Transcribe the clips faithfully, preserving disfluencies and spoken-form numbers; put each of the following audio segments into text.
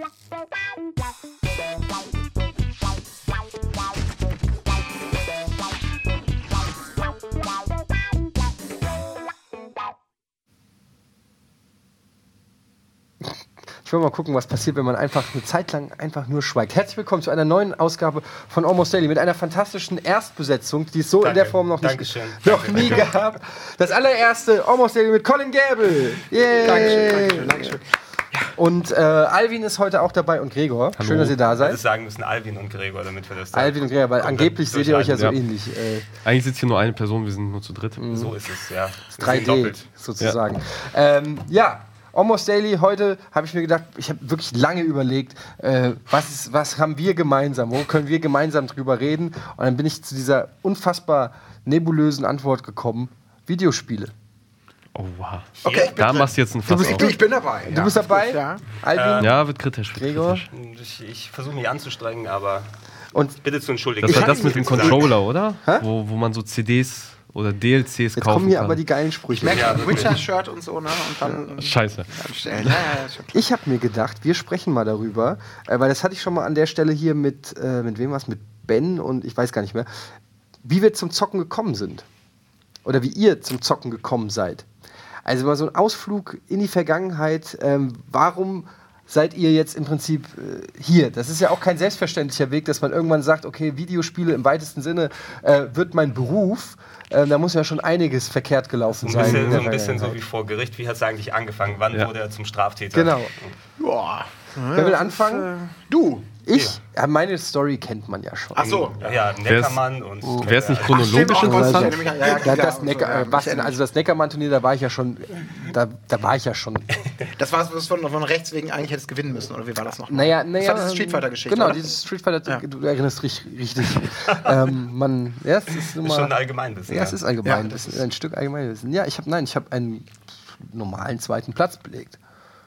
Ich will mal gucken, was passiert, wenn man einfach eine Zeit lang einfach nur schweigt. Herzlich willkommen zu einer neuen Ausgabe von Almost Daily mit einer fantastischen Erstbesetzung, die es so Danke. in der Form noch, nicht, noch nie Danke. gab. Das allererste Almost Daily mit Colin Gäbel. Yay! Dankeschön, Dankeschön, Dankeschön. Ja. Und äh, Alvin ist heute auch dabei und Gregor. Hallo. Schön, dass ihr da seid. Ich würde sagen müssen Alvin und Gregor, damit wir das da Alvin und Gregor, weil angeblich seht ihr euch ja so ja. ähnlich. Äh. Eigentlich sitzt hier nur eine Person, wir sind nur zu dritt. Mhm. So ist es, ja. drei D sozusagen. Ja. Ähm, ja. Almost Daily, heute habe ich mir gedacht, ich habe wirklich lange überlegt, äh, was, ist, was haben wir gemeinsam, wo können wir gemeinsam drüber reden? Und dann bin ich zu dieser unfassbar nebulösen Antwort gekommen, Videospiele. Oh, wow. Okay, da machst du jetzt ein Fass du bist, auf. Ich bin dabei. Du ja. bist dabei? Ja, Alvin? Ja, wird kritisch. Gregor? Ich, ich versuche mich anzustrengen, aber und bitte zu entschuldigen. Das war das mit dem Controller, oder? Wo, wo man so C Ds... oder D L Cs Jetzt kaufen kommen hier kann. aber die geilen Sprüche. Ja, Witcher-Shirt und so, ne? Und dann Scheiße. Ja, ja, ich habe mir gedacht, wir sprechen mal darüber, äh, weil das hatte ich schon mal an der Stelle hier mit, äh, mit wem was? Mit Ben und ich weiß gar nicht mehr, wie wir zum Zocken gekommen sind. Oder wie ihr zum Zocken gekommen seid. Also mal so ein Ausflug in die Vergangenheit. Ähm, warum seid ihr jetzt im Prinzip äh, hier? Das ist ja auch kein selbstverständlicher Weg, dass man irgendwann sagt, okay, Videospiele im weitesten Sinne äh, wird mein Beruf. Äh, da muss ja schon einiges verkehrt gelaufen so ein bisschen, sein. So ein bisschen so wie vor Gericht. Wie hat es eigentlich angefangen? Wann ja. wurde er zum Straftäter? Genau. Boah. Wer will anfangen? Äh, du. Ich? Ja, meine Story kennt man ja schon. Ach so. Ja, ja Neckermann und... Oh. Wäre es nicht chronologisch interessant? Ja, ja, ja, das Necker, äh, was, also das Neckermann-Turnier, da war ich ja schon... Da, da war ich ja schon... Das war was von, von rechts wegen eigentlich hättest gewinnen müssen, oder wie war das noch? Naja, naja... Das war diese Street Fighter-Geschichte, Genau, oder? dieses Street Fighter, ja. Du erinnerst dich richtig. ähm, man, ja, es ist, ist schon ein Allgemeinwissen. Ja, es ist Allgemeinwissen, ja, ist ein Stück Allgemeinwissen. Ja, ich habe, nein, ich habe einen normalen zweiten Platz belegt.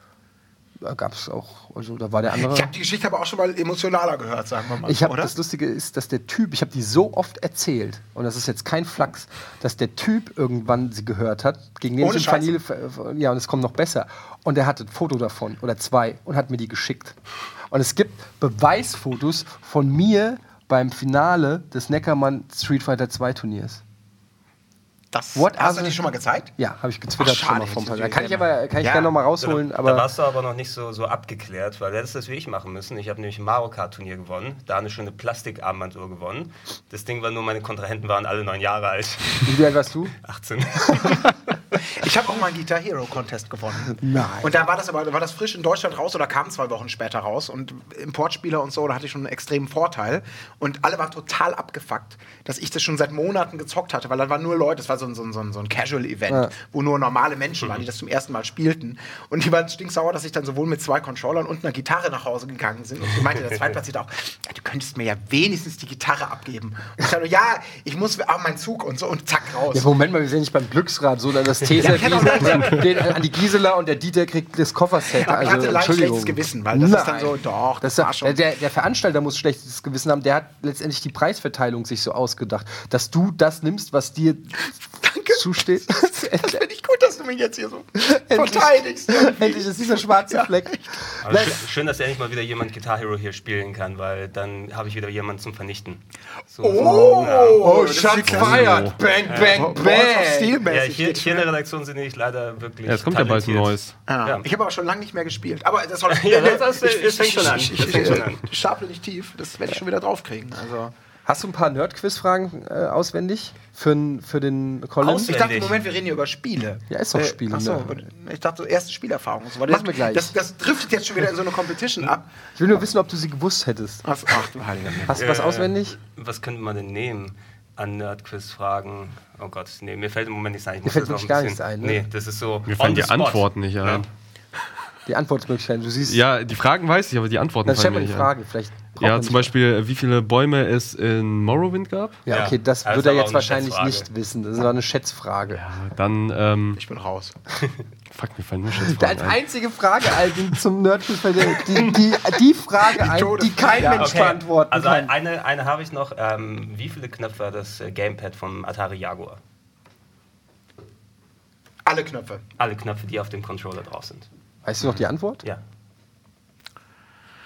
Da gab es auch, also da war der andere. Ich habe die Geschichte aber auch schon mal emotionaler gehört, sagen wir mal. Ich habe das Lustige ist, dass der Typ, ich habe die so oft erzählt und das ist jetzt kein Flachs, dass der Typ irgendwann sie gehört hat, gegen den ich Familie, ja, und es kommt noch besser. Und er hatte ein Foto davon oder zwei und hat mir die geschickt. Und es gibt Beweisfotos von mir beim Finale des Neckermann Street Fighter zwei Turniers. Das What hast du die schon mal gezeigt? Ja, habe ich getwittert Ach, schon mal vor ein paar Jahren. Kann ich aber kann ich ja. gerne noch mal rausholen. Da, aber da warst du aber noch nicht so, so abgeklärt, weil du hättest das wie ich machen müssen. Ich habe nämlich ein Mario Kart Turnier gewonnen, da eine schöne Plastikarmbanduhr gewonnen. Das Ding war nur, meine Kontrahenten waren alle neun Jahre alt. Wie alt warst du? achtzehn. Ich habe auch mal einen Guitar Hero Contest gewonnen. Nein. Und da war das aber war das frisch in Deutschland raus oder kam zwei Wochen später raus und Importspieler und so, da hatte ich schon einen extremen Vorteil und alle waren total abgefuckt, dass ich das schon seit Monaten gezockt hatte, weil da waren nur Leute, das war so ein, so ein, so ein Casual-Event, ja. wo nur normale Menschen waren, die das zum ersten Mal spielten und die waren stinksauer, dass ich dann sowohl mit zwei Controllern und einer Gitarre nach Hause gegangen bin und ich meinte, der Zweitplatzierte auch, ja, du könntest mir ja wenigstens die Gitarre abgeben. Und ich dachte, ja, ich muss ah, meinen Zug und so und zack, raus. Ja, Moment mal, wir sind nicht beim Glücksrad, so dann das T-Set an die Gisela und der Dieter kriegt das Kofferset. Ja, also, ich hatte leicht schlechtes Gewissen, weil das Nein. ist dann so, doch, das, das war schon. Der, der Veranstalter muss schlechtes Gewissen haben, der hat letztendlich die Preisverteilung sich so ausgedacht, dass du das nimmst, was dir Danke. zusteht. Das finde ich gut, dass du mich jetzt hier so verteidigst. Endlich ist dieser schwarze Fleck. Aber schön, schön, dass endlich mal wieder jemand Guitar Hero hier spielen kann, weil dann habe ich wieder jemanden zum Vernichten. So, oh, so, ja. oh, Schatz feiert. Bang, bang, bang. Ja, hier, hier in der Redaktion sind nicht leider wirklich ja, es kommt talentiert. Ja bald ein neues. Ah, ja. Ich habe aber schon lange nicht mehr gespielt. Aber das, soll, ja, das, das, das fängt schon an. Ich, ich, ich, ich staple nicht tief. Das werde ich schon wieder draufkriegen. Also. Hast du ein paar Nerd-Quiz-Fragen äh, auswendig für, für den Colin? Auswendig. Ich dachte, Moment, wir reden hier über Spiele. Ja, ist doch Spiele. Äh, achso, ne? Ich dachte, so erste Spielerfahrung. So. Machen wir gleich. Das, das driftet jetzt schon wieder in so eine Competition ab. Ich will nur wissen, ob du sie gewusst hättest. Ach, ach du Heiliger. Hast du äh, was auswendig? Was könnte man denn nehmen an Nerd-Quiz-Fragen? Oh Gott, nee, mir fällt im Moment nichts ein. Ich mir fällt wirklich gar nichts ein. Ne? Nee, das ist so. Mir fallen die Antworten nicht ein. Ja. Die Antwortmöglichkeiten, du siehst. Ja, die Fragen weiß ich, aber die Antworten fallen mir nicht. Dann nicht stell mal die Frage, vielleicht. Ja, zum Beispiel, wie viele Bäume es in Morrowind gab. Ja, okay, das ja, wird er jetzt wahrscheinlich nicht wissen. Das ist noch eine Schätzfrage. Ja, dann, ähm... Ich bin raus. Fuck, mir fallen nur Schätzfragen Als einzige Frage, Alvin, zum Nerdquiz, die, die, die Frage ein, die kein ja, Mensch okay. beantworten also kann. Also eine, eine habe ich noch. Ähm, wie viele Knöpfe hat das Gamepad vom Atari Jaguar? Alle Knöpfe. Alle Knöpfe, die auf dem Controller drauf sind. Weißt du noch die Antwort? Ja.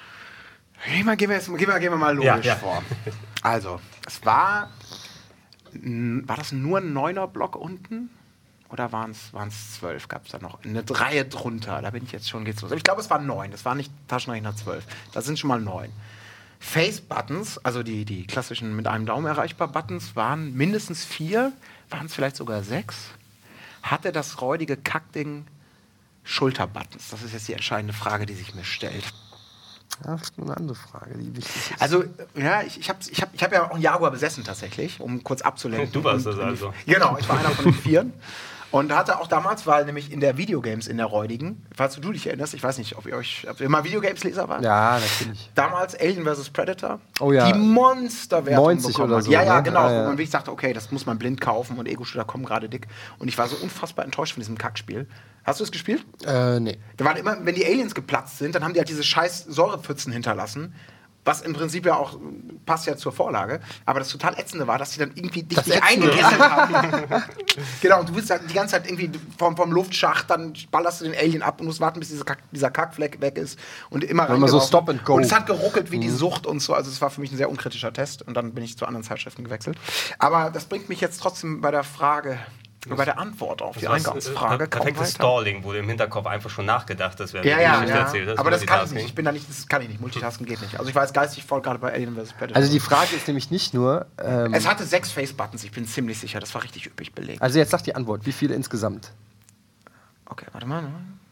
Gehen wir, gehen wir, jetzt, gehen wir, gehen wir mal logisch Ja, ja. vor. Also, es war. War das nur ein Neuner-Block unten? Oder waren es zwölf? Gab es da noch eine Reihe drunter? Da bin ich jetzt schon, geht's los. Aber ich glaube, es waren neun. Das war nicht Taschenrechner zwölf. Das sind schon mal neun. Face-Buttons, also die, die klassischen mit einem Daumen erreichbar Buttons, waren mindestens vier. Waren es vielleicht sogar sechs? Hatte das räudige Kackding Schulterbuttons? Das ist jetzt die entscheidende Frage, die sich mir stellt. Ja, das ist eine andere Frage, die wichtig ist. Also, ja, ich, ich habe ich hab, ich hab ja auch einen Jaguar besessen tatsächlich, um kurz abzulenken. Du warst Und- das also. Genau, ich war einer von den Vieren. Und hatte auch damals, weil nämlich in der Videogames in der Räudigen, falls du dich erinnerst, ich weiß nicht, ob ihr euch, ob ihr mal Videogames-Leser wart. Ja, natürlich. Damals Alien versus. Predator. Oh ja. Die Monsterwertung neunzig bekommen oder hat. so, Ja, ja, ne? genau. Ah, Wo ja. man wirklich sagte, okay, das muss man blind kaufen und Ego-Shooter kommen gerade dick. Und ich war so unfassbar enttäuscht von diesem Kackspiel. Hast du es gespielt? Äh, nee. Da waren immer, wenn die Aliens geplatzt sind, dann haben die halt diese scheiß Säurepfützen hinterlassen. Was im Prinzip ja auch passt ja zur Vorlage. Aber das total Ätzende war, dass die dann irgendwie dich Das nicht Ätzende. eingekesselt haben. Genau, und du bist halt die ganze Zeit irgendwie vom, vom Luftschacht, dann ballerst du den Alien ab und musst warten, bis dieser, Kack, dieser Kackfleck weg ist. Und immer Wenn man so reingelaufen. Stop and Go. Und es hat geruckelt wie die Sucht und so. Also es war für mich ein sehr unkritischer Test. Und dann bin ich zu anderen Zeitschriften gewechselt. Aber das bringt mich jetzt trotzdem bei der Frage, bei der Antwort auf die Das war, Eingangsfrage. äh, kaum perfektes weiter. Stalling, wurde im Hinterkopf einfach schon nachgedacht, das wäre Ja, ja, Geschichte ja. erzählt hast, Aber das kann ich Multitasking. nicht. Ich bin da nicht, das kann ich nicht. Multitasken geht nicht. Also ich war jetzt geistig voll gerade bei Alien versus. Predator. Also die Frage ist nämlich nicht nur. Ähm, Es hatte sechs Face-Buttons, ich bin ziemlich sicher. Das war richtig üppig belegt. also jetzt sag die Antwort. Wie viele insgesamt? Okay, warte mal.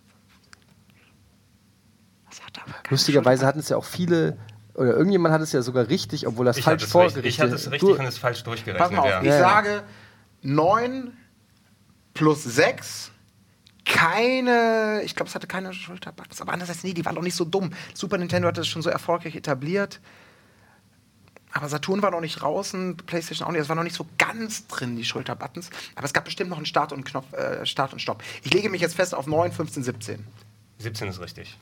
Was hat er aber keine Lustigerweise hatten es ja auch viele. Oder irgendjemand hat es ja sogar richtig, obwohl das Ich falsch hatte es richtig, vorgerichtet ich hatte es richtig Du- und es falsch durchgerechnet. Pass mal auf, ja. ich Ja, ja. sage neun plus sechs. Keine, ich glaube, es hatte keine Schulterbuttons. Aber andererseits, nee, die waren doch nicht so dumm. Super Nintendo hat das schon so erfolgreich etabliert. Aber Saturn war noch nicht draußen, PlayStation auch nicht. Es war noch nicht so ganz drin, die Schulterbuttons. Aber es gab bestimmt noch einen Start und Knopf, äh, Start und Stopp. Ich lege mich jetzt fest auf neun, fünfzehn, siebzehn. siebzehn ist richtig.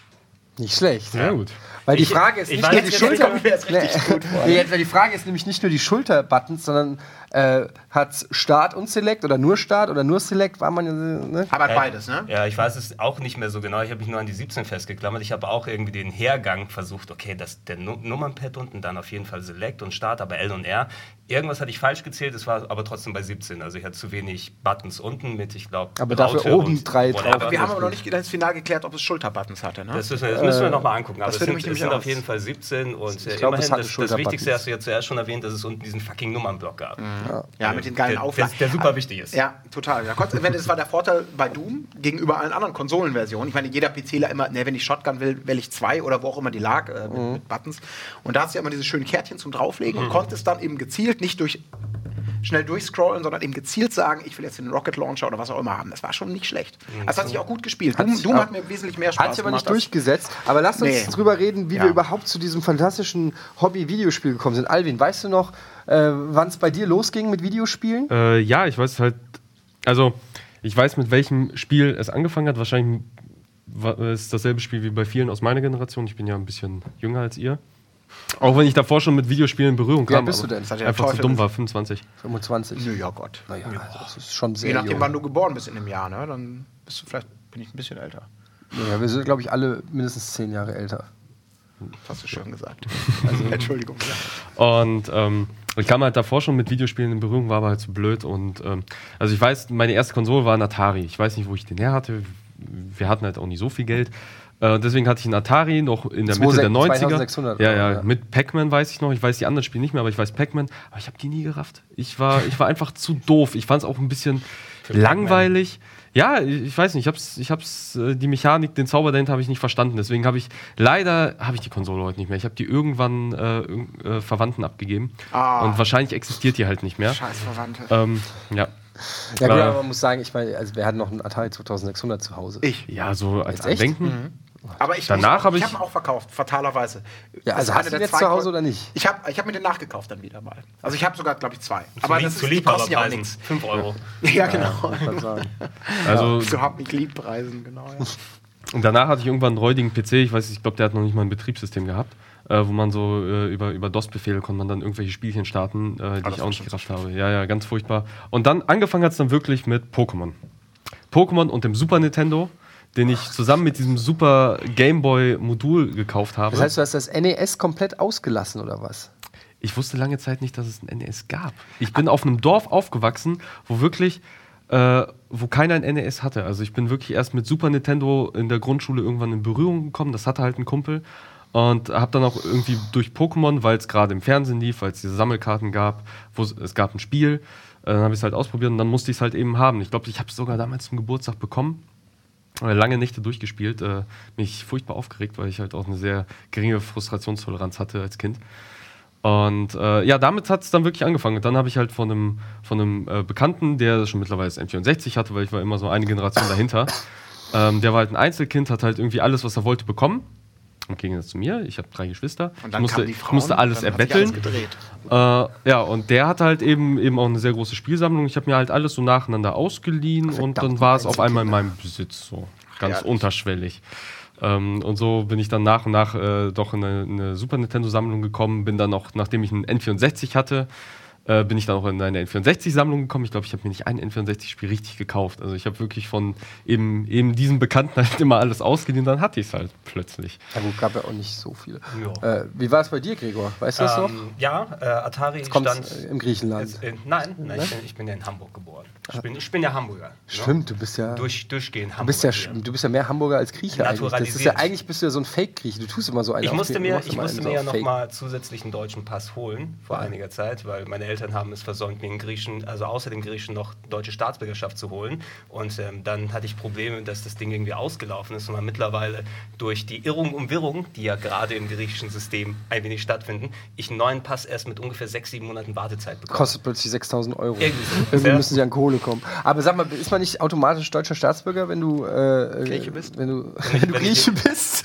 Nicht schlecht. Ja, gut. Weil die Ich- Frage ist ich nicht weiß nur die jetzt Schulter. nicht, ob wir jetzt richtig gut waren. Nee, jetzt, weil die Frage ist nämlich nicht nur die Schulterbuttons, sondern äh, hat Start und Select oder nur Start oder nur Select, war man ja. Ne? Aber Äh, beides, ne? Ja, ich weiß es auch nicht mehr so genau. Ich habe mich nur an die siebzehn festgeklammert. Ich habe auch irgendwie den Hergang versucht. Okay, das, der Nu- Nummernpad unten, dann auf jeden Fall Select und Start, aber L und R. Irgendwas hatte ich falsch gezählt, es war aber trotzdem bei siebzehn. Also ich hatte zu wenig Buttons unten mit, ich glaube, Aber dafür oben drei drauf. Aber wir haben aber noch nicht das Final geklärt, ob es Schulterbuttons hatte, ne? Das müssen wir, das müssen wir nochmal angucken. Aber das es würde sind, mich es nämlich sind auch auf jeden Fall siebzehn und äh, glaub, es immerhin, hatte das, das Schulterbuttons. Wichtigste hast du ja zuerst schon erwähnt, dass es unten diesen fucking Nummernblock gab. Ja, mit den geilen der, Auflagen. der, der super wichtig ist. Ja, total. Da konntest- wenn, das war der Vorteil bei Doom gegenüber allen anderen Konsolenversionen. Ich meine, jeder PCler immer, ne, wenn ich Shotgun will, wähle ich zwei oder wo auch immer die lag äh, mit, Mhm. mit Buttons. Und da hast du ja immer diese schönen Kärtchen zum Drauflegen und konntest dann eben gezielt nicht durch schnell durchscrollen, sondern eben gezielt sagen, ich will jetzt den Rocket Launcher oder was auch immer haben. Das war schon nicht schlecht. Das hat sich auch gut gespielt. Hat Doom, sich Doom auch- hat mir wesentlich mehr Spaß Hat sich aber gemacht. nicht durchgesetzt. Aber lasst uns Nee. drüber reden, wie Ja. wir überhaupt zu diesem fantastischen Hobby-Videospiel gekommen sind. Alvin, weißt du noch, äh, wann es bei dir losging mit Videospielen? Äh, ja, ich weiß halt, also ich weiß, mit welchem Spiel es angefangen hat. Wahrscheinlich wa- ist dasselbe Spiel wie bei vielen aus meiner Generation. Ich bin ja ein bisschen jünger als ihr. Auch wenn ich davor schon mit Videospielen in Berührung Wie alt kam. bist du aber denn? Das hat ja der Einfach zu Teufel dumm gesagt. war, fünfundzwanzig. fünfundzwanzig. Nö, ja Gott. Naja, das ist schon sehr Je nachdem, jung. wann du geboren bist in dem Jahr, ne? Dann bist du vielleicht, bin ich ein bisschen älter. Ja, wir sind, glaube ich, alle mindestens zehn Jahre älter. Das hast du schön gesagt. Also, Entschuldigung. Und ähm, ich kam halt davor schon mit Videospielen in Berührung, war aber halt zu blöd. Und ähm, also ich weiß, meine erste Konsole war ein Atari. Ich weiß nicht, wo ich den her hatte. Wir hatten halt auch nicht so viel Geld. Äh, deswegen hatte ich einen Atari noch in der Mitte der neunziger. zweitausendsechshundert Ja, oder? ja, Ja. mit Pac-Man weiß ich noch. Ich weiß die anderen Spiele nicht mehr, aber ich weiß Pac-Man. Aber ich habe die nie gerafft. Ich war, ich war einfach zu doof. Ich fand es auch ein bisschen langweilig. Ja, ich ich weiß nicht, ich hab's, ich hab's, äh, die Mechanik, den Zauber dahinter habe ich nicht verstanden. Deswegen habe ich, leider habe ich die Konsole heute nicht mehr. Ich habe die irgendwann äh, irg- äh, Verwandten abgegeben. Ah. Und wahrscheinlich existiert die halt nicht mehr. Scheiß Verwandte. Ähm, ja. Ja, gut, Äh, aber man muss sagen, ich meine, also wer hat noch einen Atari zweitausendsechshundert zu Hause? Ich. Ja, so als Jetzt echt? Andenken. Aber ich, Danach ich, hab ich ich- habe ihn auch verkauft, fatalerweise. Ja, also Das ist hast eine du der den jetzt zwei zu Hause Kon- oder nicht? Ich habe ich hab mir den nachgekauft dann wieder mal. Also ich habe sogar, glaube ich, zwei. Aber das zu ist- die kosten ja auch Liebhaberpreisen. nichts. fünf Euro. Ja, genau. Muss man sagen. Also Zu hab mich Liebpreisen, genau. Ja. und danach hatte ich irgendwann einen räudigen P C. Ich weiß, ich glaube, der hat noch nicht mal ein Betriebssystem gehabt, äh, wo man so äh, über, über DOS-Befehle konnte man dann irgendwelche Spielchen starten, äh, die das ich war auch nicht schon gerafft habe. Ja, ja, ganz furchtbar. Und dann angefangen hat es dann wirklich mit Pokémon. Pokémon und dem Super Nintendo. den ich zusammen mit diesem super Gameboy-Modul gekauft habe. Das heißt, du hast das N E S komplett ausgelassen, oder was? Ich wusste lange Zeit nicht, dass es ein N E S gab. Ich bin auf einem Dorf aufgewachsen, wo wirklich, äh, wo keiner ein N E S hatte. Also ich bin wirklich erst mit Super Nintendo in der Grundschule irgendwann in Berührung gekommen. Das hatte halt ein Kumpel. Und habe dann auch irgendwie durch Pokémon, weil es gerade im Fernsehen lief, weil es diese Sammelkarten gab, wo es, es gab ein Spiel, äh, dann habe ich es halt ausprobiert und dann musste ich es halt eben haben. Ich glaube, ich habe es sogar damals zum Geburtstag bekommen. Lange Nächte durchgespielt, äh, mich furchtbar aufgeregt, weil ich halt auch eine sehr geringe Frustrationstoleranz hatte als Kind. Und äh, ja, damit hat es dann wirklich angefangen. Und dann habe ich halt von einem, von einem äh, Bekannten, der schon mittlerweile das N vierundsechzig hatte, weil ich war immer so eine Generation dahinter, ähm, der war halt ein Einzelkind, hat halt irgendwie alles, was er wollte, bekommen. Im Gegensatz zu mir, ich habe drei Geschwister. Und dann ich, musste, kamen die Frauen, ich musste alles dann hat sich erbetteln. alles gedreht. Äh, ja, und der hatte halt eben, eben auch eine sehr große Spielsammlung. Ich habe mir halt alles so nacheinander ausgeliehen und dann war es auf einmal in meinem Besitz so. Ganz Herrlich. Unterschwellig. Ähm, und so bin ich dann nach und nach äh, doch in eine, eine Super Nintendo-Sammlung gekommen. Bin dann auch, nachdem ich einen N vierundsechzig hatte, äh, bin ich dann auch in eine N vierundsechzig-Sammlung gekommen. Ich glaube, ich habe mir nicht ein N vierundsechzig-Spiel richtig gekauft. Also ich habe wirklich von eben, eben diesem Bekannten halt immer alles ausgeliehen. Dann hatte ich es halt plötzlich. Ja gut, gab ja auch nicht so viele. Ja. Äh, wie war es bei dir, Gregor? Weißt du das noch? Ähm, ja, äh, Atari Kommt stand... im Griechenland. Ist, äh, nein, nein ich, bin, ich bin ja in Hamburg geboren. Ich bin, ich bin ja Hamburger. Stimmt, du bist ja. Ne? Durch, durchgehend Du bist, ja, Hamburger hier. du bist ja mehr Hamburger als Grieche eigentlich. Das ist ja, eigentlich bist du ja so ein Fake-Grieche. Du tust immer so einen Ich musste auf, mir, machst ich immer musste einen mir ja auf noch Fake. mal zusätzlich einen deutschen Pass holen vor Ja. einiger Zeit, weil meine Eltern haben es versäumt, mir einen Griechen, also außer dem Griechen noch deutsche Staatsbürgerschaft zu holen. Und ähm, dann hatte ich Probleme, dass das Ding irgendwie ausgelaufen ist und man mittlerweile durch die Irrung und Wirrung, die ja gerade im griechischen System ein wenig stattfinden, ich einen neuen Pass erst mit ungefähr sechs, sieben Monaten Wartezeit bekomme. Kostet plötzlich sechstausend Euro. Irgendwie so. Irgendwie Ja. müssen sie an Kohle kommen. Aber sag mal, ist man nicht automatisch deutscher Staatsbürger, wenn du äh, Grieche bist? Wenn du, wenn du wenn ich- Grieche bist?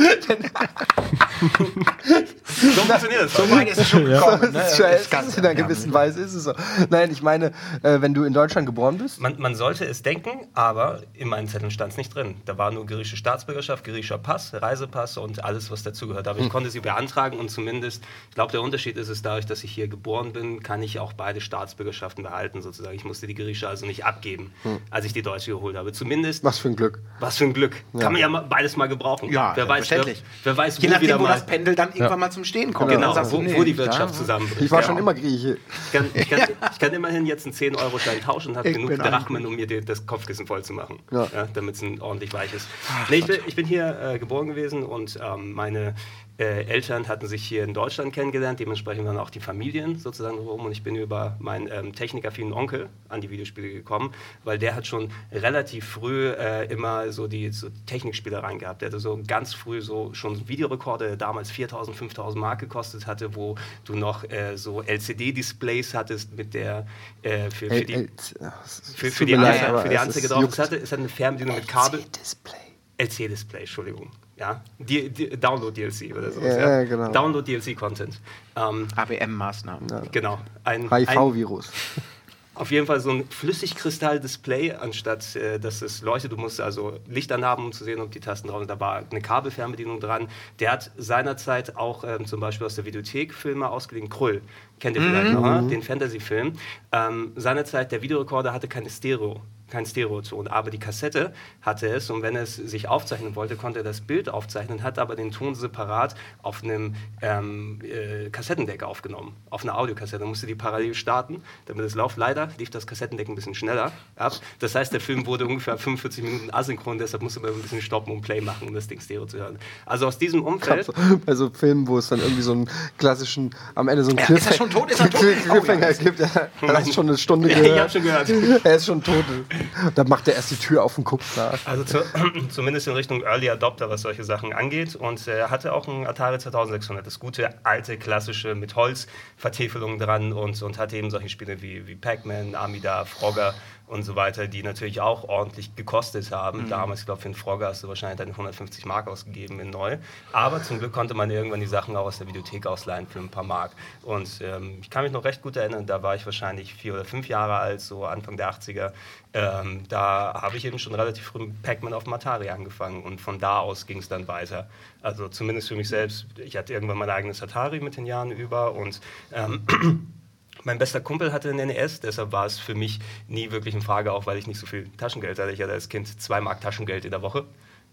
So funktioniert das. So weit ist es schon gekommen. Das ist schon, Das kann- in einer gewissen Weise ist es so. Nein, ich meine, äh, wenn du in Deutschland geboren bist. Man, man sollte es denken, aber in meinen Zetteln stand es nicht drin. Da war nur griechische Staatsbürgerschaft, griechischer Pass, Reisepass und alles, was dazugehört. Aber ich konnte sie beantragen und zumindest, ich glaube, der Unterschied ist es, dadurch, dass ich hier geboren bin, kann ich auch beide Staatsbürgerschaften behalten, sozusagen. Ich musste die griechische also nicht abgeben, als ich die deutsche geholt habe. Zumindest, Was für ein Glück. was für ein Glück. Kann man ja mal, beides mal gebrauchen. Ja, wer weiß, wer, selbstverständlich. wer weiß, Je wo nachdem, wieder wo mal, das Pendel dann irgendwann mal zum Stehen kommt. genau, Dann sagst du, wo, nee, wo die ja. Wirtschaft zusammenbricht. Ich war Ja. schon immer Grieche. Ich kann, ich, kann, ich kann immerhin jetzt einen zehn Euro Schein tauschen und habe Ich genug bin Drachmen, um mir die, das Kopfkissen voll zu machen, Ja. ja, damit es ordentlich weich ist. Nee, ich, bin, ich bin hier äh, geboren gewesen und ähm, meine äh, Eltern hatten sich hier in Deutschland kennengelernt, dementsprechend dann auch die Familien sozusagen rum und ich bin über meinen ähm, technikaffinen Onkel an die Videospiele gekommen, weil der hat schon relativ früh äh, immer so die so Technikspielereien gehabt. Der hatte so ganz früh so schon Videorekorder, der damals viertausend, fünftausend Mark gekostet hatte, wo du noch äh, so L C D-Displays hattest mit der äh, für, für die L- L- es für, tut für, die, mir leid, Anze aber für die es Anzeige ist drauf. juckt. Es hatte, es hatte eine Fernbedienung mit Kabel. Display. L C D-Display, Entschuldigung. Ja? Die, die, Download-D L C oder sowas. Ja, Ja, genau. Download-D L C-Content. Ähm, A B M-Maßnahmen. genau. Ein, H I ein, V-Virus. auf jeden Fall so ein Flüssigkristall-Display, anstatt äh, dass es leuchtet. Du musst also Licht anhaben, um zu sehen, ob die Tasten drauf sind. Da war eine Kabelfernbedienung dran. Der hat seinerzeit auch ähm, zum Beispiel aus der Videothek Filme ausgeliehen. Krull, kennt ihr vielleicht noch, ne? Den Fantasy-Film. Ähm, seinerzeit, der Videorekorder hatte keine Stereo. Kein Stereoton, aber die Kassette hatte es und wenn es sich aufzeichnen wollte, konnte er das Bild aufzeichnen, hat aber den Ton separat auf einem ähm, äh, Kassettendeck aufgenommen, auf einer Audiokassette. Dann musste die parallel starten, damit es läuft. Leider lief das Kassettendeck ein bisschen schneller ab. Das heißt, der Film wurde ungefähr fünfundvierzig Minuten asynchron, deshalb musste man ein bisschen stoppen und Play machen, um das Ding Stereo zu hören. Also aus diesem Umfeld... Bei so Filmen, wo es dann irgendwie so einen klassischen, am Ende so einen Ja, ist er schon tot? Ist er tot? Cliffhanger Oh, ja. gibt. Er hat schon eine Stunde Ich gehört. hab schon gehört. Er ist schon tot. Da macht er erst die Tür auf und guckt nach. Also zu, zumindest in Richtung Early Adopter, was solche Sachen angeht. Und er hatte auch einen Atari zweitausendsechshundert, das gute, alte, klassische mit Holzvertäfelung dran und, und hatte eben solche Spiele wie, wie Pac-Man, Amida, Frogger und so weiter, die natürlich auch ordentlich gekostet haben. Mhm. Damals, ich glaube, für einen Frogger hast du wahrscheinlich dann hundertfünfzig Mark ausgegeben in neu. Aber zum Glück konnte man irgendwann die Sachen auch aus der Videothek ausleihen für ein paar Mark. Und ähm, ich kann mich noch recht gut erinnern, da war ich wahrscheinlich vier oder fünf Jahre alt, so Anfang der achtziger. Ähm, da habe ich eben schon relativ früh mit Pac-Man auf dem Atari angefangen und von da aus ging es dann weiter. Also zumindest für mich selbst. Ich hatte irgendwann mein eigenes Atari mit den Jahren über und ähm, mein bester Kumpel hatte einen N E S, deshalb war es für mich nie wirklich in Frage, auch weil ich nicht so viel Taschengeld hatte. Ich hatte als Kind zwei Mark Taschengeld in der Woche.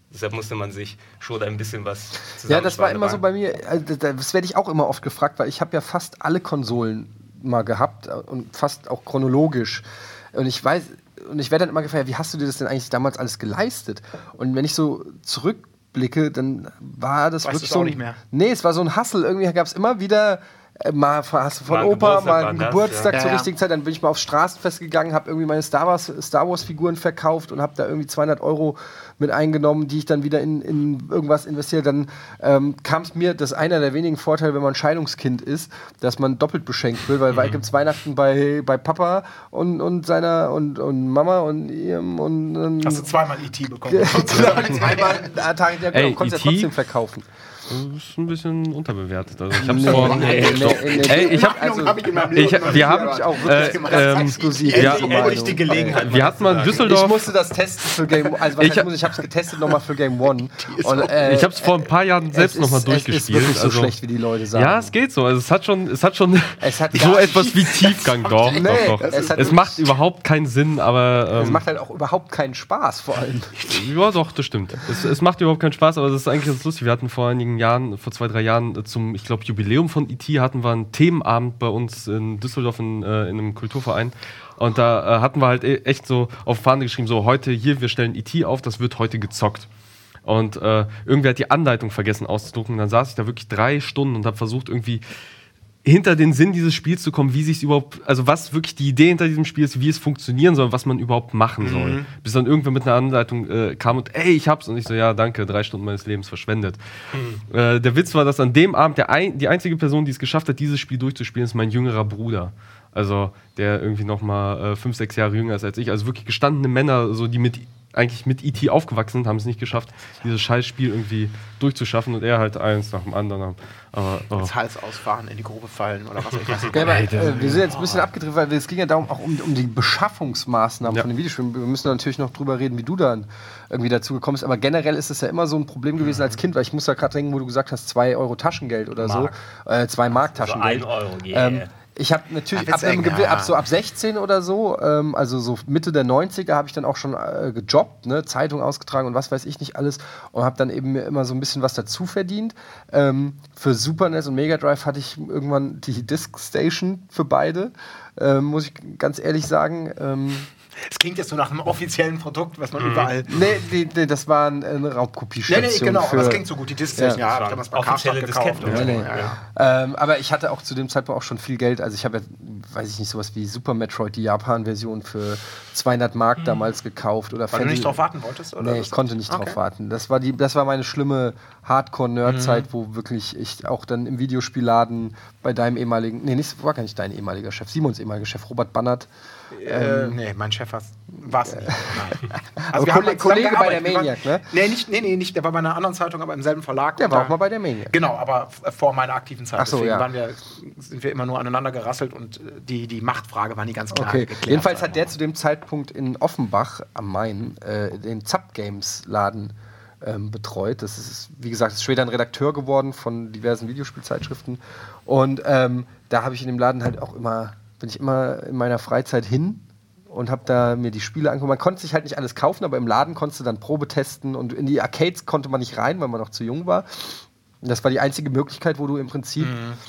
Deshalb musste man sich schon ein bisschen was zusammensparen. Ja, das war immer so bei mir, also das werde ich auch immer oft gefragt, weil ich habe ja fast alle Konsolen mal gehabt und fast auch chronologisch. Und ich weiß, und ich werde dann immer gefragt, wie hast du dir das denn eigentlich damals alles geleistet? Und wenn ich so zurückblicke, dann war das weißt wirklich du so. auch Ein, nicht mehr? Nee, es war so ein Hustle. Irgendwie gab es immer wieder. Äh, Mal hast du von Mal ein Opa, Geburtstag mal war einen das, Geburtstag ja. zur Ja, ja. richtigen Zeit. Dann bin ich mal aufs Straßenfest gegangen, habe irgendwie meine Star Wars, Star Wars Figuren verkauft und habe da irgendwie zweihundert Euro mit eingenommen, die ich dann wieder in, in irgendwas investiere. Dann ähm, kam es mir, das ist einer der wenigen Vorteile, wenn man Scheidungskind ist, dass man doppelt beschenkt wird, weil mhm. gibt es Weihnachten bei, bei Papa und, und seiner und, und Mama und ihrem und, und Hast du zweimal E T bekommen? zweimal ja, Tag, ja, Ey, genau, konntest E T? ja trotzdem verkaufen. Das ist ein bisschen unterbewertet. Also ich hab's Nee, vor. nee, nee, Doch. nee, nee. Ey, ich hab, Meinung also- hab ich in meinem ich, Leben noch wir nie haben gehört. auch wirklich äh, gemacht. ähm, Exklusiv. ja, diese endlich die Meinung. Gelegenheit. wir hatten mal in Ich Düsseldorf. musste das testen für Game also was Ich ich, hab- muss, ich habe es getestet nochmal für Game One. Und, äh, Ich hab's vor ein paar Jahren selbst es nochmal ist- durchgespielt. Es ist wirklich so also, schlecht, wie die Leute sagen. ja, es geht so. Also es hat schon, es hat schon Es hat so gar etwas wie Tiefgang. Doch, Nee, doch, doch. es Es, hat wirklich- macht überhaupt keinen Sinn, aber Es ähm, macht halt auch überhaupt keinen Spaß, vor allem. ja, doch, das stimmt. Es, es macht überhaupt keinen Spaß, aber das ist eigentlich ganz lustig. Wir hatten vor einigen Jahren, vor zwei, drei Jahren, äh, zum, ich glaube, Jubiläum von E T hatten wir einen Themenabend bei uns in Düsseldorf in, äh, in einem Kulturverein. Und da äh, hatten wir halt e- echt so auf Fahne geschrieben, so heute hier, wir stellen E T auf, das wird heute gezockt. Und äh, irgendwer hat die Anleitung vergessen auszudrucken. Und dann saß ich da wirklich drei Stunden und habe versucht, irgendwie hinter den Sinn dieses Spiels zu kommen, wie sich überhaupt, also was wirklich die Idee hinter diesem Spiel ist, wie es funktionieren soll, was man überhaupt machen soll. Mhm. Bis dann irgendwer mit einer Anleitung äh, kam und ey, ich hab's. Und ich so, ja, danke, drei Stunden meines Lebens verschwendet. Mhm. Äh, der Witz war, dass an dem Abend der ein, die einzige Person, die es geschafft hat, dieses Spiel durchzuspielen, ist mein jüngerer Bruder. Also der irgendwie noch mal äh, fünf, sechs Jahre jünger ist als ich. Also wirklich gestandene Männer, so die mit eigentlich mit E T aufgewachsen sind, haben es nicht geschafft, dieses Scheißspiel irgendwie durchzuschaffen und er halt eins nach dem anderen. Aber, oh. Das Hals ausfahren, in die Grube fallen oder was ich weiß nicht. Ja, aber, äh, wir sind jetzt ein bisschen abgedreht, weil es ging ja darum, auch um, um die Beschaffungsmaßnahmen Ja. von den Videospielen. Wir müssen natürlich noch drüber reden, wie du dann irgendwie dazu gekommen bist. Aber generell ist es ja immer so ein Problem gewesen als Kind, weil ich muss da gerade denken, wo du gesagt hast, zwei Euro Taschengeld oder Mark. so. Äh, zwei Mark Also Taschengeld. ein Euro, yeah. Ähm, ich habe natürlich Ja, ab, einem witzig, Gewi- ja. ab so ab sechzehn oder so, ähm, also so Mitte der neunziger habe ich dann auch schon äh, gejobbt, ne, Zeitung ausgetragen und was weiß ich nicht alles und habe dann eben mir immer so ein bisschen was dazu verdient. Ähm, für Super N E S und Mega Drive hatte ich irgendwann die Disk Station für beide, ähm, muss ich ganz ehrlich sagen. Ähm, Es klingt jetzt so nach einem offiziellen Produkt, was man überall. nee, die, die, das war ein, eine Raubkopiestation. Nee, nee, genau, für, aber es klingt so gut. Die Disc-Station, ja, Ja, ja, hab ich damals bei offizielle Karstadt gekauft. Disketten. Und Nee, so. nee. Ja, ja. Ähm, aber ich hatte auch zu dem Zeitpunkt auch schon viel Geld. Also ich habe ja, weiß ich nicht, sowas wie Super Metroid, die Japan-Version für zweihundert Mark damals gekauft. Oder Weil du nicht Fantasy- drauf warten wolltest? Oder Nee, was? ich konnte nicht Okay. drauf warten. Das war, die, das war meine schlimme Hardcore-Nerd-Zeit, wo wirklich ich auch dann im Videospielladen bei deinem ehemaligen, nee, nicht, war gar nicht dein ehemaliger Chef, Simons ehemaliger Chef, Robert Bannert. Äh, nee, mein Chef war es nicht. Nein. Aber wir haben Kolle- mal zusammen Kollege bei der gearbeitet. Wir waren- Maniac, ne? Nee, nicht, nee, nee, nicht. Der war bei einer anderen Zeitung, aber im selben Verlag. Der Und war da- auch mal bei der Maniac. Genau, aber f- vor meiner aktiven Zeit. Ach so, Deswegen ja. waren wir, sind wir immer nur aneinander gerasselt und äh, die, die Machtfrage war nie ganz klar Okay, geklärt. jedenfalls sagen hat wir der zu dem Zeitpunkt in Offenbach am Main äh, den Zapp Games Laden ähm, betreut. Das ist, wie gesagt, ist später ein Redakteur geworden von diversen Videospielzeitschriften. Und ähm, da habe ich in dem Laden halt auch immer, bin ich immer in meiner Freizeit hin und habe da mir die Spiele angeguckt. Man konnte sich halt nicht alles kaufen, aber im Laden konntest du dann Probe testen und in die Arcades konnte man nicht rein, weil man noch zu jung war. Und das war die einzige Möglichkeit, wo du im Prinzip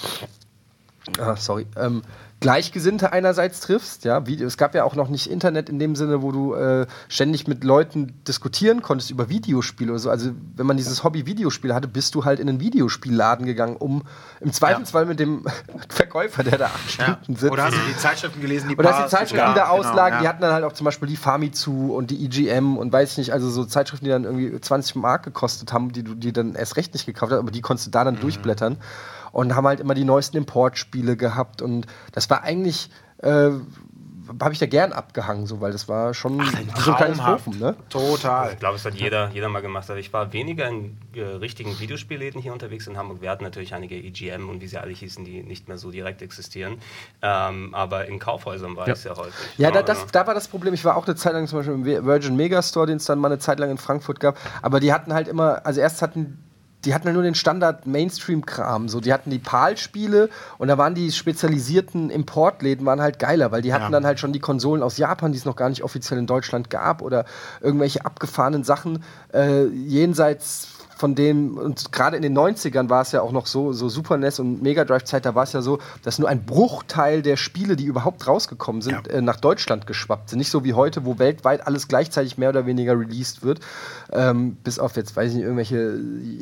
ah, sorry, ähm, Gleichgesinnte einerseits triffst, ja, Video, es gab ja auch noch nicht Internet in dem Sinne, wo du äh, ständig mit Leuten diskutieren konntest über Videospiele oder so, also wenn man dieses Hobby Videospiele hatte, bist du halt in einen Videospielladen gegangen, um im Zweifelsfall mit dem Verkäufer, der da acht Ja. Stunden sitzt, Oder hast du die Zeitschriften gelesen, die oder hast paar- die Zeitschriften Ja, da genau, auslagen, ja. die hatten dann halt auch zum Beispiel die Famitsu und die E G M und weiß ich nicht, also so Zeitschriften, die dann irgendwie zwanzig Mark gekostet haben, die du die dann erst recht nicht gekauft hast, aber die konntest du da dann Mhm. durchblättern und haben halt immer die neuesten Importspiele gehabt und das war eigentlich, äh, habe ich da gern abgehangen, so, weil das war schon Ach, so ein kleines traumhaft. Profen, ne? Total. Ich glaube, es hat jeder, jeder mal gemacht. Also ich war weniger in äh, richtigen Videospielläden hier unterwegs in Hamburg. Wir hatten natürlich einige E G M und wie sie alle hießen, die nicht mehr so direkt existieren. Ähm, aber in Kaufhäusern war Ja. ich sehr häufig. Ja, da, Also- das, da war das Problem. Ich war auch eine Zeit lang zum Beispiel im Virgin Megastore, den es dann mal eine Zeit lang in Frankfurt gab. Aber die hatten halt immer, also erst hatten die hatten ja nur den Standard-Mainstream-Kram. So, die hatten die PAL-Spiele und da waren die spezialisierten Importläden waren halt geiler, weil die hatten ja. dann halt schon die Konsolen aus Japan, die es noch gar nicht offiziell in Deutschland gab oder irgendwelche abgefahrenen Sachen äh, jenseits von dem, und gerade in den neunzigern war es ja auch noch so, so Super N E S und Mega Drive-Zeit, da war es ja so, dass nur ein Bruchteil der Spiele, die überhaupt rausgekommen sind, ja. äh, nach Deutschland geschwappt sind. Nicht so wie heute, wo weltweit alles gleichzeitig mehr oder weniger released wird. Ähm, bis auf jetzt, weiß ich nicht, irgendwelche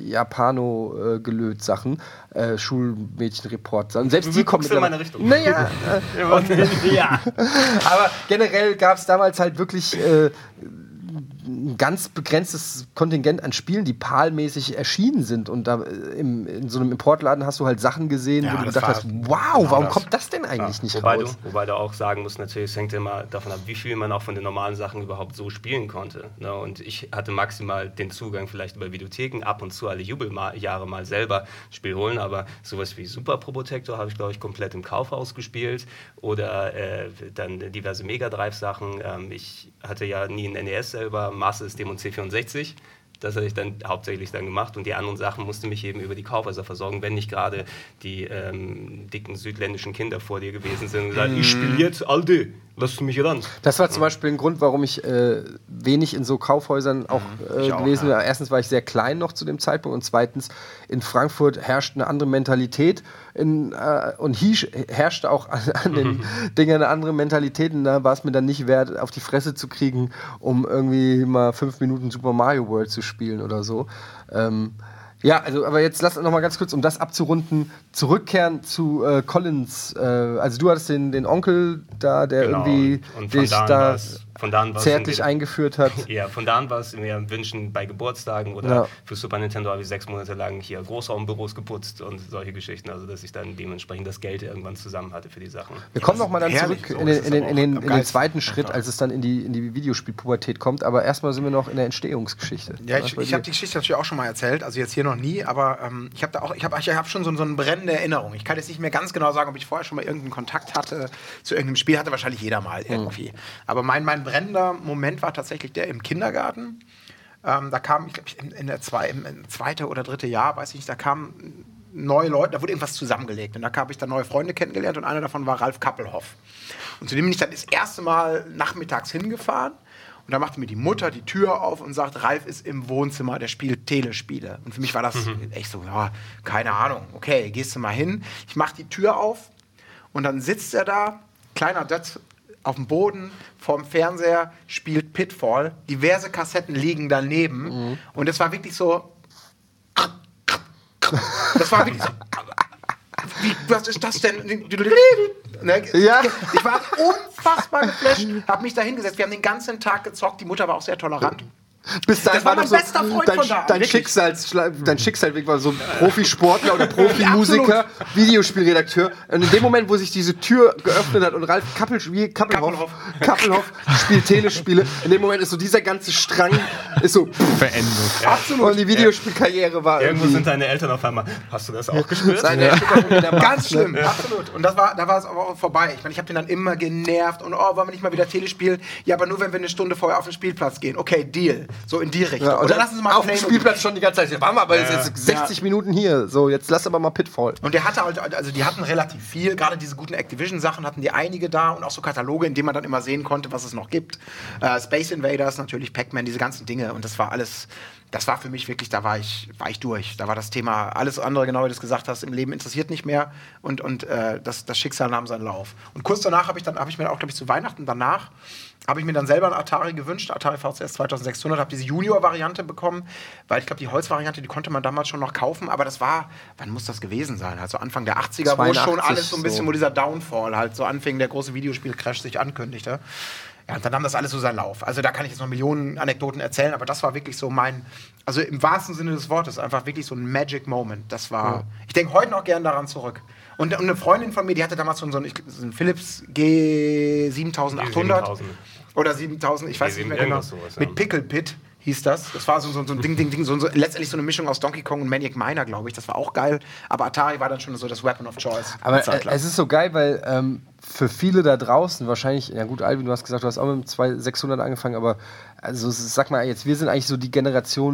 Japano-Gelöt-Sachen, äh, Schulmädchen-Report. Und selbst du die kommen in meine Richtung. Naja. Äh, und, ja. Aber generell gab es damals halt wirklich äh, ein ganz begrenztes Kontingent an Spielen, die PAL-mäßig erschienen sind. Und da im, in so einem Importladen hast du halt Sachen gesehen, ja, wo du gedacht hast, wow, genau warum das. kommt das denn eigentlich ja. nicht wobei raus? Du, wobei du auch sagen musst, natürlich, es hängt immer davon ab, wie viel man auch von den normalen Sachen überhaupt so spielen konnte. Ne? Und ich hatte maximal den Zugang vielleicht über Videotheken, ab und zu alle Jubeljahre mal selber ein Spiel holen, aber sowas wie Super Probotector habe ich, glaube ich, komplett im Kaufhaus gespielt oder äh, dann diverse Mega Drive-Sachen. Ähm, ich hatte ja nie ein N E S selber, Master System und C vierundsechzig. Das hatte ich dann hauptsächlich dann gemacht und die anderen Sachen musste mich eben über die Kaufhäuser versorgen, wenn nicht gerade die ähm, dicken südländischen Kinder vor dir gewesen sind und gesagt, mm. ich spiele jetzt Alde, lass du mich ran. Das war zum Beispiel ein Grund, warum ich äh, wenig in so Kaufhäusern auch äh, auch, gewesen bin. Ja. Erstens war ich sehr klein noch zu dem Zeitpunkt und zweitens in Frankfurt herrscht eine andere Mentalität in, äh, und hier herrschte auch an, an den Dingen eine andere Mentalität und da war es mir dann nicht wert, auf die Fresse zu kriegen, um irgendwie mal fünf Minuten Super Mario World zu spielen oder so. Ähm, ja, also, aber jetzt lass uns noch mal ganz kurz, um das abzurunden, zurückkehren zu äh, Collins. Äh, also du hattest den, den Onkel da, der genau, irgendwie und dich da von da an zärtlich den, eingeführt hat. Ja, von da an war es mir Wünschen bei Geburtstagen oder ja. für Super Nintendo habe ich sechs Monate lang hier Großraumbüros geputzt und solche Geschichten, also dass ich dann dementsprechend das Geld irgendwann zusammen hatte für die Sachen. Wir kommen noch mal dann zurück so in, den, in, den, in, den, in den zweiten Schritt, als es dann in die, in die Videospielpubertät kommt, aber erstmal sind wir noch in der Entstehungsgeschichte. Ja, ich, ich habe die Geschichte natürlich auch schon mal erzählt, also jetzt hier noch nie, aber ähm, ich habe da auch, ich habe ich hab schon so, so eine brennende Erinnerung. Ich kann jetzt nicht mehr ganz genau sagen, ob ich vorher schon mal irgendeinen Kontakt hatte zu irgendeinem Spiel, hatte wahrscheinlich jeder mal irgendwie. Mhm. Aber mein, mein brennender Moment war tatsächlich der im Kindergarten. Ähm, da kam, ich glaube, in, in der zwei, im, im zweite oder dritte Jahr, weiß ich nicht, da kamen neue Leute, da wurde irgendwas zusammengelegt. Und da habe ich dann neue Freunde kennengelernt und einer davon war Ralf Kappelhoff. Und zu dem bin ich dann das erste Mal nachmittags hingefahren. Und da machte mir die Mutter die Tür auf und sagt, Ralf ist im Wohnzimmer, der spielt Telespiele. Und für mich war das mhm. echt so, ja, keine Ahnung, okay, gehst du mal hin. Ich mache die Tür auf und dann sitzt er da, kleiner Dötz, auf dem Boden, vorm Fernseher, spielt Pitfall. Diverse Kassetten liegen daneben. Mhm. Und es war wirklich so... Das war wirklich so... Wie, was ist das denn? Ja. Ich war unfassbar geflasht, hab mich da hingesetzt. Wir haben den ganzen Tag gezockt. Die Mutter war auch sehr tolerant. Bis dahin das war mein so bester Freund dein, von da. Dein, Schicksals, dein Schicksalsweg war so Profisportler oder Profimusiker, Videospielredakteur. Und in dem Moment, wo sich diese Tür geöffnet hat und Ralf Kappel, Kappelhoff, Kappelhoff spielt Telespiele, in dem Moment ist so dieser ganze Strang ist so beendet. Ja. Absolut. Und die Videospielkarriere war irgendwo sind deine Eltern auf einmal. Hast du das auch gespürt? Seine ja. Ganz schlimm, ja. Absolut. Und das war, da war es aber auch vorbei. Ich meine, ich habe den dann immer genervt und oh, wollen wir nicht mal wieder Telespielen? Ja, aber nur wenn wir eine Stunde vorher auf den Spielplatz gehen. Okay, Deal. So in die Richtung. Ja, und dann lassen Sie mal auf dem Spielplatz schon die ganze Zeit. Waren wir aber ja. jetzt sechzig ja. Minuten hier. So, jetzt lass aber mal Pitfall. Und der hatte halt, also die hatten relativ viel. Gerade diese guten Activision-Sachen hatten die einige da und auch so Kataloge, in denen man dann immer sehen konnte, was es noch gibt. Äh, Space Invaders, natürlich Pac-Man, diese ganzen Dinge. Und das war alles, das war für mich wirklich, da war ich, war ich durch. Da war das Thema, alles andere, genau wie du es gesagt hast, im Leben interessiert nicht mehr. Und, und äh, das, das Schicksal nahm seinen Lauf. Und kurz danach habe ich dann, habe ich mir auch, glaube ich, zu Weihnachten danach, habe ich mir dann selber einen Atari gewünscht, Atari V C S zweitausendsechshundert, habe diese Junior-Variante bekommen, weil ich glaube, die Holz-Variante, die konnte man damals schon noch kaufen, aber das war, wann muss das gewesen sein? Also Anfang der achtziger, wo schon alles so ein bisschen, so. wo dieser Downfall halt so anfing, der große Videospiel-Crash sich ankündigte. Ja, und dann nahm das alles so seinen Lauf. Also da kann ich jetzt noch Millionen Anekdoten erzählen, aber das war wirklich so mein, also im wahrsten Sinne des Wortes, einfach wirklich so ein Magic Moment. Das war, ja. Ich denke heute noch gern daran zurück. Und, und eine Freundin von mir, die hatte damals so einen, so einen Philips G siebentausendachthundert oder siebentausend, ich weiß nicht mehr genau, sowas, ja. Mit Pickle Pit hieß das. Das war so, so, so ein Ding, Ding, Ding, so, so, letztendlich so eine Mischung aus Donkey Kong und Maniac Miner, glaube ich. Das war auch geil, aber Atari war dann schon so das Weapon of Choice. Aber äh, es ist so geil, weil ähm, für viele da draußen wahrscheinlich, ja gut, Alvin, du hast gesagt, du hast auch mit dem zweitausendsechshundert angefangen, aber also sag mal jetzt, wir sind eigentlich so die Generation,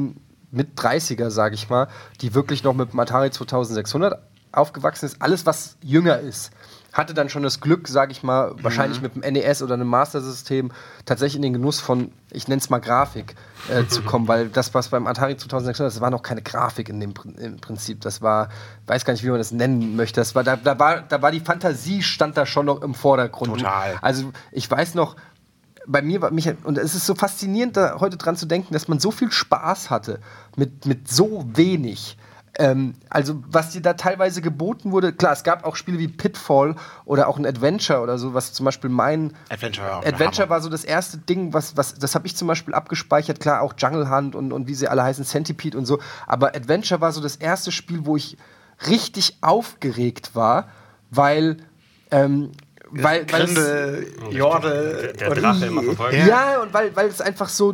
mit dreißiger, sage ich mal, die wirklich noch mit dem Atari zweitausendsechshundert aufgewachsen ist. Alles, was jünger ist, hatte dann schon das Glück, sage ich mal, mhm. wahrscheinlich mit dem N E S oder einem Master-System tatsächlich in den Genuss von, ich nenne es mal Grafik, äh, zu kommen, weil das, was beim Atari zweitausendsechshundert, das war noch keine Grafik in dem im Prinzip, das war, weiß gar nicht, wie man das nennen möchte, das war, da, da, war, da war die Fantasie, stand da schon noch im Vordergrund. Total. Also ich weiß noch, bei mir war mich, und es ist so faszinierend, da heute dran zu denken, dass man so viel Spaß hatte mit, mit so wenig. Ähm, also was dir da teilweise geboten wurde, klar, es gab auch Spiele wie Pitfall oder auch ein Adventure oder so, was zum Beispiel mein Adventure, ja, Adventure war so das erste Ding, was, was das habe ich zum Beispiel abgespeichert, klar, auch Jungle Hunt und, und wie sie alle heißen, Centipede und so, aber Adventure war so das erste Spiel, wo ich richtig aufgeregt war, weil ähm, weil, weil Grindel, es, Jordel, der, der Drache immer verfolgt. ja, ja, und weil, weil es einfach so,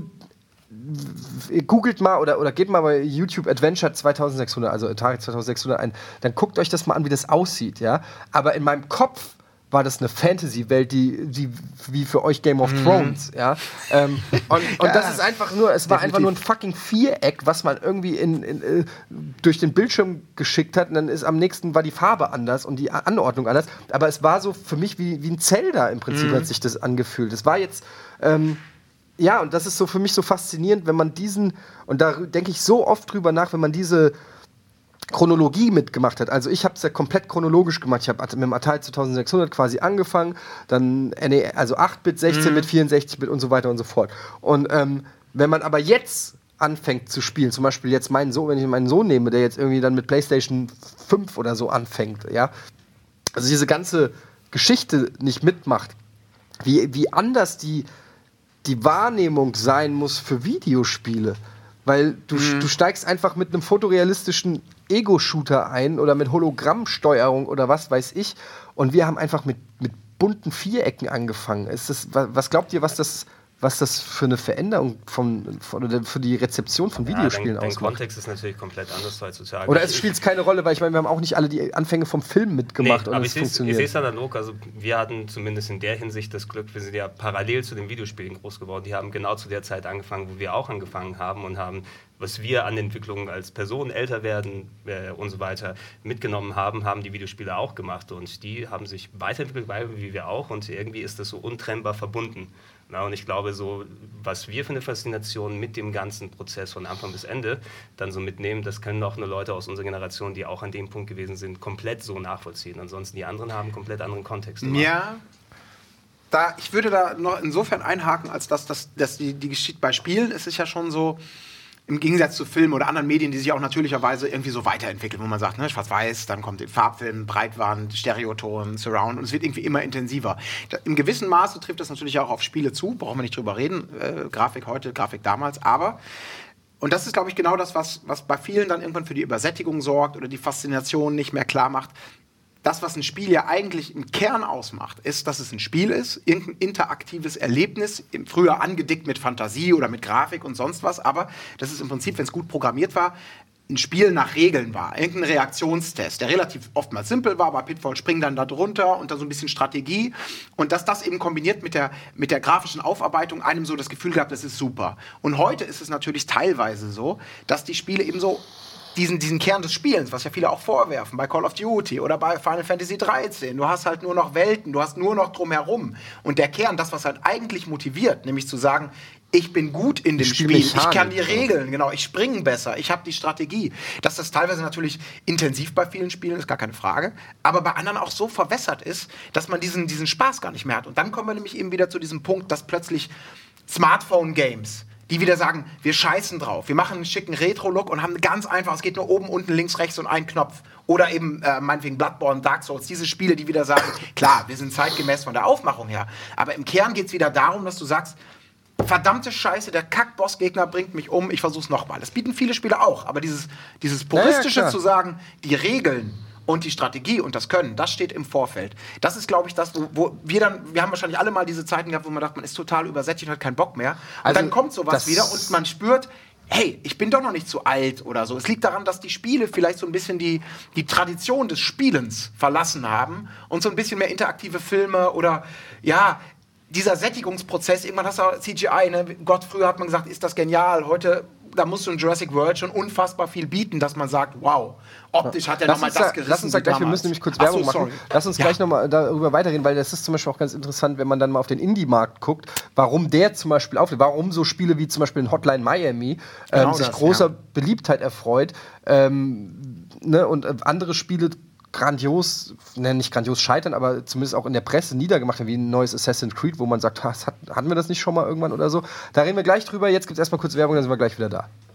googelt mal oder, oder geht mal bei YouTube Adventure zweitausendsechshundert, also Atari zweitausendsechshundert ein, dann guckt euch das mal an, wie das aussieht, ja. Aber in meinem Kopf war das eine Fantasy-Welt, die, die wie für euch Game of Thrones, mhm. ja. Ähm, und und ja, das ist einfach nur, es war definitiv. einfach nur ein fucking Viereck, was man irgendwie in, in, in, durch den Bildschirm geschickt hat und dann ist am nächsten war die Farbe anders und die Anordnung anders. Aber es war so für mich wie, wie ein Zelda im Prinzip, mhm. hat sich das angefühlt. Es war jetzt, ähm, ja, und das ist so für mich so faszinierend, wenn man diesen, und da denke ich so oft drüber nach, wenn man diese Chronologie mitgemacht hat. Also ich habe es ja komplett chronologisch gemacht. Ich habe mit dem Atari zweitausendsechshundert quasi angefangen, dann also acht Bit, sechzehn Bit, vierundsechzig Bit und so weiter und so fort. Und ähm, wenn man aber jetzt anfängt zu spielen, zum Beispiel jetzt meinen Sohn, wenn ich meinen Sohn nehme, der jetzt irgendwie dann mit PlayStation fünf oder so anfängt, ja, also diese ganze Geschichte nicht mitmacht, wie, wie anders die, die Wahrnehmung sein muss für Videospiele. Weil du, mhm. du steigst einfach mit einem fotorealistischen Ego-Shooter ein oder mit Hologrammsteuerung oder was weiß ich. Und wir haben einfach mit, mit bunten Vierecken angefangen. Ist das, was glaubt ihr, was das, was das für eine Veränderung von, von, oder für die Rezeption von Videospielen ja, dein, ausmacht? Der Kontext ist natürlich komplett anders heutzutage. Oder es spielt keine Rolle, weil ich meine, wir haben auch nicht alle die Anfänge vom Film mitgemacht. Nee, und aber es ich funktioniert. sehe es analog. Also wir hatten zumindest in der Hinsicht das Glück, wir sind ja parallel zu den Videospielen groß geworden. Die haben genau zu der Zeit angefangen, wo wir auch angefangen haben und haben, was wir an Entwicklungen als Personen älter werden äh, und so weiter mitgenommen haben, haben die Videospiele auch gemacht. Und die haben sich weiterentwickelt, wie wir auch. Und irgendwie ist das so untrennbar verbunden. Na, und ich glaube, so, was wir für eine Faszination mit dem ganzen Prozess von Anfang bis Ende dann so mitnehmen, das können auch nur Leute aus unserer Generation, die auch an dem Punkt gewesen sind, komplett so nachvollziehen. Ansonsten die anderen haben komplett anderen Kontext. Ja, da, ich würde da noch insofern einhaken, als dass, dass, dass die, die Geschichte bei Spielen, es ist ja schon so, im Gegensatz zu Filmen oder anderen Medien, die sich auch natürlicherweise irgendwie so weiterentwickeln, wo man sagt, ne, schwarz-weiß, dann kommt Farbfilm, Breitwand, Stereoton, Surround und es wird irgendwie immer intensiver. Da, im gewissen Maße trifft das natürlich auch auf Spiele zu, brauchen wir nicht drüber reden, äh, Grafik heute, Grafik damals, aber, und das ist, glaube ich, genau das, was, was bei vielen dann irgendwann für die Übersättigung sorgt oder die Faszination nicht mehr klar macht. Das, was ein Spiel ja eigentlich im Kern ausmacht, ist, dass es ein Spiel ist, irgendein interaktives Erlebnis, früher angedickt mit Fantasie oder mit Grafik und sonst was, aber das ist im Prinzip, wenn es gut programmiert war, ein Spiel nach Regeln war, irgendein Reaktionstest, der relativ oftmals simpel war, bei Pitfall springen dann da drunter und dann so ein bisschen Strategie und dass das eben kombiniert mit der, mit der grafischen Aufarbeitung einem so das Gefühl gab, das ist super. Und heute ist es natürlich teilweise so, dass die Spiele eben so Diesen, diesen Kern des Spielens, was ja viele auch vorwerfen, bei Call of Duty oder bei Final Fantasy dreizehn. Du hast halt nur noch Welten, du hast nur noch drumherum. Und der Kern, das, was halt eigentlich motiviert, nämlich zu sagen, ich bin gut in dem Spiel, ich kann die Regeln, genau, ich springe besser, ich habe die Strategie. Dass das teilweise natürlich intensiv bei vielen Spielen ist, gar keine Frage, aber bei anderen auch so verwässert ist, dass man diesen, diesen Spaß gar nicht mehr hat. Und dann kommen wir nämlich eben wieder zu diesem Punkt, dass plötzlich Smartphone-Games, die wieder sagen, wir scheißen drauf, wir machen einen schicken Retro-Look und haben ganz einfach, es geht nur oben, unten, links, rechts und ein Knopf. Oder eben, äh, meinetwegen Bloodborne, Dark Souls, diese Spiele, die wieder sagen, klar, wir sind zeitgemäß von der Aufmachung her, aber im Kern geht es wieder darum, dass du sagst, verdammte Scheiße, der Kack-Boss-Gegner bringt mich um, ich versuch's nochmal. Das bieten viele Spiele auch, aber dieses, dieses puristische ja, ja, zu sagen, die Regeln und die Strategie und das Können, das steht im Vorfeld. Das ist, glaube ich, das, wo, wo wir dann, wir haben wahrscheinlich alle mal diese Zeiten gehabt, wo man dachte, man ist total übersättigt und hat keinen Bock mehr. Und also, dann kommt sowas wieder und man spürt, hey, ich bin doch noch nicht zu alt oder so. Es liegt daran, dass die Spiele vielleicht so ein bisschen die, die Tradition des Spielens verlassen haben und so ein bisschen mehr interaktive Filme oder, ja, dieser Sättigungsprozess, irgendwann hast du C G I, ne? Gott, früher hat man gesagt, ist das genial, heute da musst du in Jurassic World schon unfassbar viel bieten, dass man sagt, wow, optisch hat er Lass nochmal uns das da, gerissen. lass uns da wie gleich, wir damals. müssen nämlich kurz Ach so, Werbung machen. sorry. Lass uns Ja. gleich nochmal darüber weiterreden, weil das ist zum Beispiel auch ganz interessant, wenn man dann mal auf den Indie-Markt guckt, warum der zum Beispiel auftritt, warum so Spiele wie zum Beispiel in Hotline Miami ähm, Genau sich das, großer ja. Beliebtheit erfreut ähm, ne, und äh, andere Spiele grandios, ne, nicht grandios scheitern, aber zumindest auch in der Presse niedergemacht werden, wie ein neues Assassin's Creed, wo man sagt, ha, hat, hatten wir das nicht schon mal irgendwann oder so. Da reden wir gleich drüber. Jetzt gibt es erstmal kurz Werbung, dann sind wir gleich wieder da.